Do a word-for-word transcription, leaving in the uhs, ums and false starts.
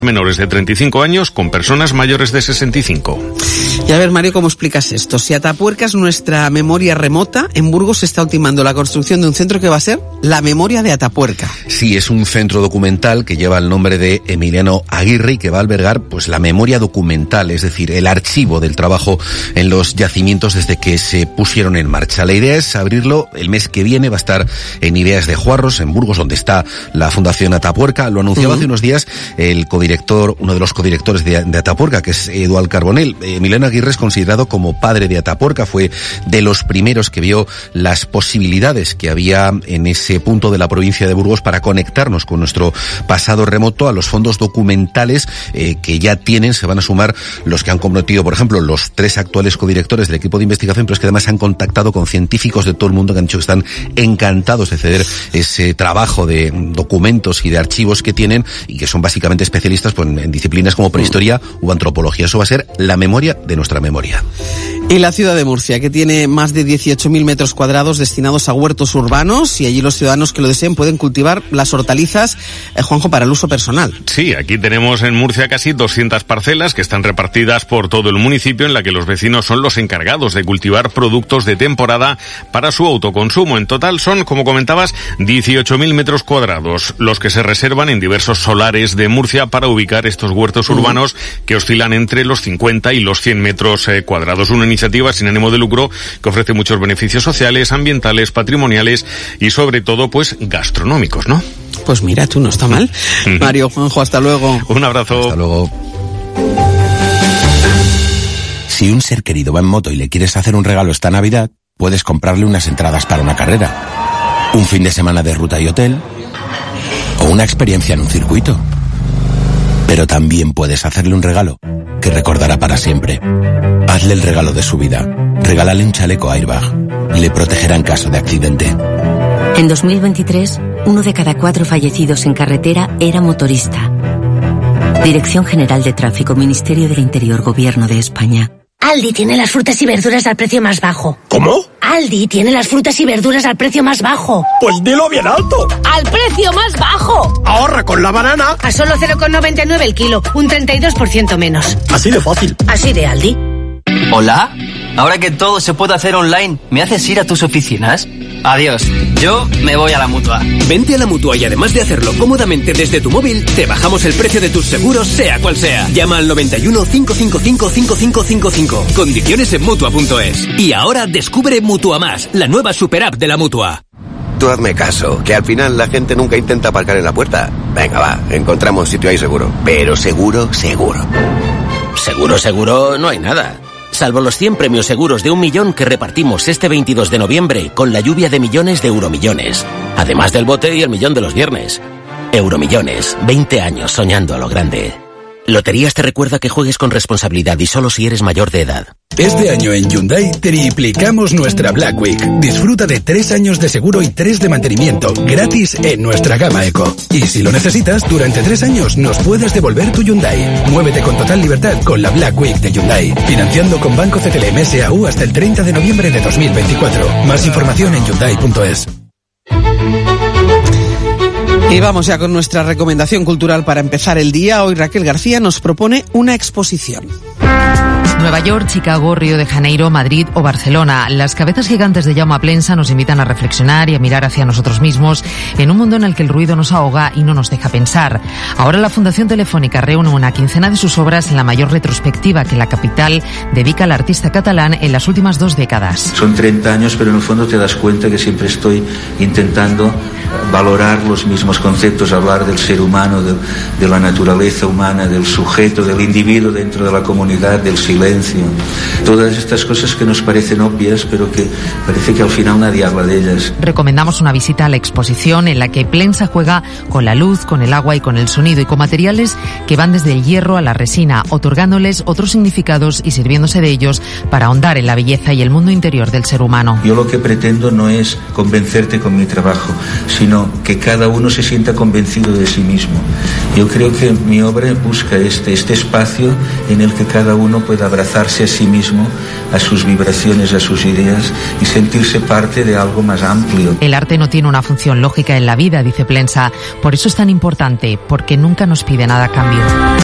menores de treinta y cinco años con personas mayores de sesenta y cinco. Y a ver, Mario, ¿cómo explicas esto? Si Atapuerca es nuestra memoria remota, en Burgos se está ultimando la construcción de un centro que va a ser la memoria de Atapuerca. Sí, es un centro documental que lleva el nombre de Emiliano Aguirre y que va a albergar pues la memoria documental, es decir, el archivo del trabajo en los yacimientos desde que se pusieron en marcha. La idea es abrirlo el mes que viene, va a estar en Ideas de Juarros, en Burgos, donde está la Fundación Atapuerca. Lo anunciaba uh-huh. hace unos días el codirector Director, uno de los codirectores de, de Atapuerca, que es Eduard Carbonell. Emiliano Aguirre es considerado como padre de Atapuerca, fue de los primeros que vio las posibilidades que había en ese punto de la provincia de Burgos para conectarnos con nuestro pasado remoto. A los fondos documentales eh, que ya tienen se van a sumar los que han comprometido, por ejemplo, los tres actuales codirectores del equipo de investigación, pero es que además han contactado con científicos de todo el mundo que han dicho que están encantados de ceder ese trabajo de documentos y de archivos que tienen y que son básicamente especialistas pues, en disciplinas como prehistoria u antropología. Eso va a ser la memoria de nuestra memoria. Y la ciudad de Murcia, que tiene más de dieciocho mil metros cuadrados destinados a huertos urbanos, y allí los ciudadanos que lo deseen pueden cultivar las hortalizas, eh, Juanjo, para el uso personal. Sí, aquí tenemos en Murcia casi doscientas parcelas que están repartidas por todo el municipio, en la que los vecinos son los encargados de cultivar productos de temporada para su autoconsumo. En total son, como comentabas, dieciocho mil metros cuadrados los que se reservan en diversos solares de Murcia para ubicar estos huertos urbanos que oscilan entre los cincuenta y los cien metros eh, cuadrados. Una iniciativa sin ánimo de lucro que ofrece muchos beneficios sociales, ambientales, patrimoniales y sobre todo pues gastronómicos, ¿no? Pues mira, tú no está mal. Mario, Juanjo, hasta luego. Un abrazo. Hasta luego. Si un ser querido va en moto y le quieres hacer un regalo esta Navidad, puedes comprarle unas entradas para una carrera, un fin de semana de ruta y hotel o una experiencia en un circuito. Pero también puedes hacerle un regalo que recordará para siempre. Hazle el regalo de su vida. Regálale un chaleco Airbag. Le protegerá en caso de accidente. En dos mil veintitrés, uno de cada cuatro fallecidos en carretera era motorista. Dirección General de Tráfico, Ministerio del Interior, Gobierno de España. Aldi tiene las frutas y verduras al precio más bajo. ¿Cómo? Aldi tiene las frutas y verduras al precio más bajo. Pues dilo bien alto. ¡Al precio más bajo! Ahorra con la banana. A solo cero coma noventa y nueve el kilo, un treinta y dos por ciento menos. Así de fácil. Así de Aldi. ¿Hola? Ahora que todo se puede hacer online, ¿me haces ir a tus oficinas? Adiós, yo me voy a la Mutua. Vente a la Mutua y además de hacerlo cómodamente desde tu móvil, te bajamos el precio de tus seguros, sea cual sea. Llama al noventa y uno, cinco cinco cinco, cinco cinco cinco cinco. Condiciones en Mutua punto es. Y ahora descubre Mutua Más, la nueva super app de la Mutua. Tú hazme caso, que al final la gente nunca intenta aparcar en la puerta. Venga, va, encontramos sitio ahí seguro. Pero seguro, seguro. Seguro, seguro, no hay nada. Salvo los cien premios seguros de un millón que repartimos este veintidós de noviembre con la lluvia de millones de euromillones. Además del bote y el millón de los viernes. Euromillones, veinte años soñando a lo grande. Loterías te recuerda que juegues con responsabilidad y solo si eres mayor de edad. Este año en Hyundai triplicamos nuestra Black Week. Disfruta de tres años de seguro y tres de mantenimiento gratis en nuestra gama Eco. Y si lo necesitas, durante tres años nos puedes devolver tu Hyundai. Muévete con total libertad con la Black Week de Hyundai. Financiando con Banco C T L M S A U hasta el treinta de noviembre de dos mil veinticuatro. Más información en Hyundai punto es. Y vamos ya con nuestra recomendación cultural para empezar el día. Hoy Raquel García nos propone una exposición. Nueva York, Chicago, Río de Janeiro, Madrid o Barcelona. Las cabezas gigantes de Jaume Plensa nos invitan a reflexionar y a mirar hacia nosotros mismos en un mundo en el que el ruido nos ahoga y no nos deja pensar. Ahora la Fundación Telefónica reúne una quincena de sus obras en la mayor retrospectiva que la capital dedica al artista catalán en las últimas dos décadas. Son treinta años, pero en el fondo te das cuenta que siempre estoy intentando valorar los mismos conceptos, hablar del ser humano, de, de la naturaleza humana, del sujeto, del individuo dentro de la comunidad, del silencio. Todas estas cosas que nos parecen obvias, pero que parece que al final nadie habla de ellas. Recomendamos una visita a la exposición en la que Plensa juega con la luz, con el agua y con el sonido y con materiales que van desde el hierro a la resina, otorgándoles otros significados y sirviéndose de ellos para ahondar en la belleza y el mundo interior del ser humano. Yo lo que pretendo no es convencerte con mi trabajo, sino que cada uno se sienta convencido de sí mismo. Yo creo que mi obra busca este, este espacio en el que cada uno pueda abrazar abrazarse a sí mismo, a sus vibraciones, a sus ideas y sentirse parte de algo más amplio. El arte no tiene una función lógica en la vida, dice Plensa. Por eso es tan importante, porque nunca nos pide nada a cambio.